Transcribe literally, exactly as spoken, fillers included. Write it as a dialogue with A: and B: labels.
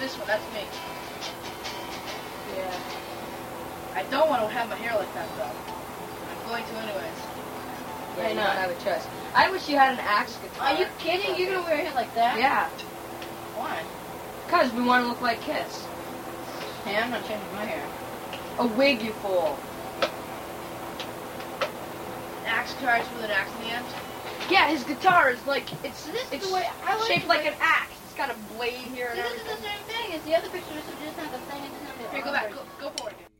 A: this one. That's me.
B: Yeah.
A: I don't want to have my hair like that, though. I'm going to anyways.
B: Yeah,
A: Why
B: you
A: not?
B: don't have a choice. I wish you had an axe guitar.
A: Are you kidding? You're going to wear your hair like that?
B: Yeah.
A: Why?
B: Because we want to look like Kiss.
A: Hey, I'm not changing my hair.
B: A wig, you fool.
A: Axe guitars with an axe in the end?
B: Yeah, his guitar is like, it's,
A: This is
B: it's
A: the way I like
B: shaped
A: the
B: like
A: way-
B: an axe. It's got a blade here and
A: See, this is
B: everything.
A: the same thing as the other picture. This doesn't have the thing. It doesn't have the
B: Here,
A: go back. Go, go forward.